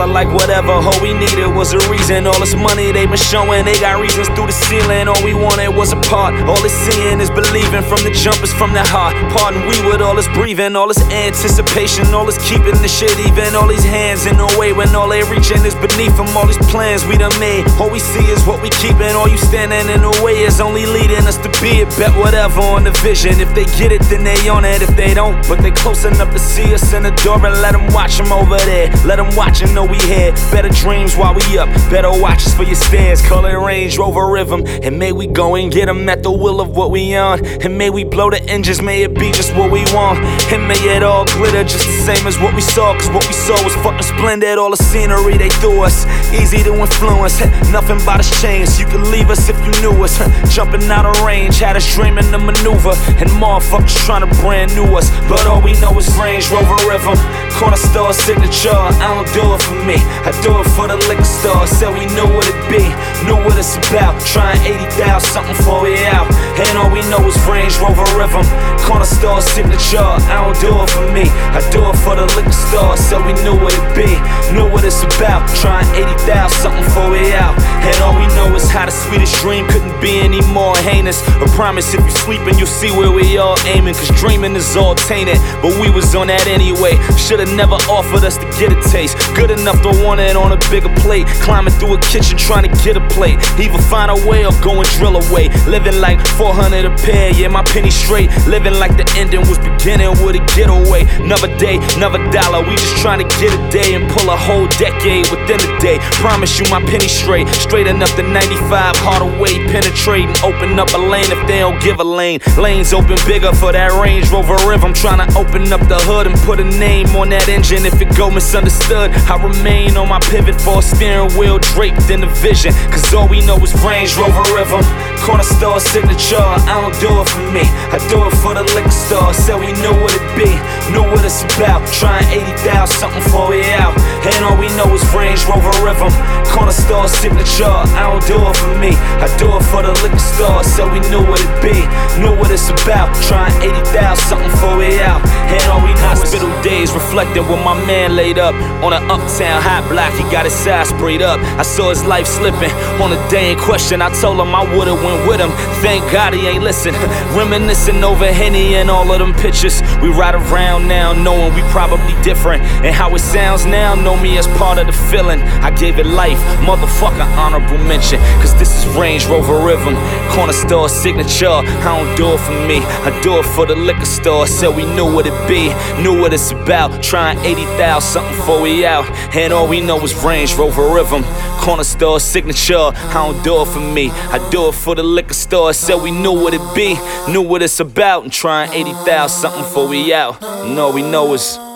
dollar like whatever. All we needed was a reason. All this money they been showing, they got reasons through the ceiling. All we wanted was a part. All this seeing is believing. From the jump is from the heart. Pardon we with all this breathing, all this anticipation, all this keeping the shit even. All these hands in the way when all they reaching is beneath them. All these plans we done made, all we see is what we keeping. All you standing in the way is only leading us to be it. Bet whatever on the vision. If they get it, then they on it. If they don't, but they close enough to see us in the door, and let them watch them over there. Let them watch and know we here. Better dreams while we up. Better watches for your stairs. Call it Range Rover Rhythm. And may we go and get them at the will of what we on. And may we blow the engines, may it be just what we want. And may it all glitter just the same as what we saw. Cause what we saw was fucking splendid. All the scenery they threw us, easy to influence. Nothing but us changed. You could leave us if you knew us. Jumping out of range, had us dreaming to maneuver. And motherfuckers trying to brand new us. But all we know is Range Rover Rhythm. Corner store signature, I don't do it for me, I do it for the liquor store. Said we knew what it be, knew what it's about. Trying 80,000 something for we out. And all we know is Range Rover Rhythm. Corner store signature, I don't do it for me, I do it for the liquor store. Said we knew what it be, knew what it's about. Trying 80,000 something for we out. And all we know is how the sweetest dream couldn't be any more heinous. I promise if you sleeping you'll see where we all aiming. Cause dreaming is all tainted, but we was on that anyway. Should've never offered us to get a taste. Good enough to want it on a bigger plate. Climbing through a kitchen trying to get a plate. Either find a way or go and drill away. Living like 400 a pair, yeah, my penny straight. Living like the ending was beginning with a getaway. Another day, another dollar. We just trying to get a day and pull a whole decade within a day. Promise you my penny straight. Straight enough to 95, hard away, penetrating. Open up a lane if they don't give a lane. Lanes open bigger for that Range Rover Rhythm. Trying to open up the hood and put a name on that engine. If it go misunderstood, I remain on my pivot for a steering wheel draped in the vision. Cause all we know is Range Rover Rhythm. Corner store signature, I don't do it for me, I do it for the liquor store. Said we knew what it be, knew what it's about. Trying 80,000 something for we out. And all we know is Range Rover Rhythm. Corner store signature, I don't do it for me, I do it for the liquor store. Said we knew what it be, knew what it's about. Trying 80,000 something for we out. And all we know hospital days reflecting when my man laid up on an uptown hot block. He got his side sprayed up. I saw his life slipping on the day in question. I told him I would've went with him. Thank God he ain't listen. Reminiscing over Henny and all of them pictures. We ride around now knowing we probably different. And how it sounds now, know me as part of the feeling. I gave it life, motherfucker, honorable mention. Cause this is Range Rover Rhythm. Corner store signature, I don't do it for me, I do it for the liquor store. Said we knew what it be, knew what it's about. Trying 80,000 something before we out. And all we know is Range Rover Rhythm. Corner store signature, I don't do it for me, I do it for the liquor store. Said we knew what it be, knew what it's about. And trying 80,000 something before we out. And all we know is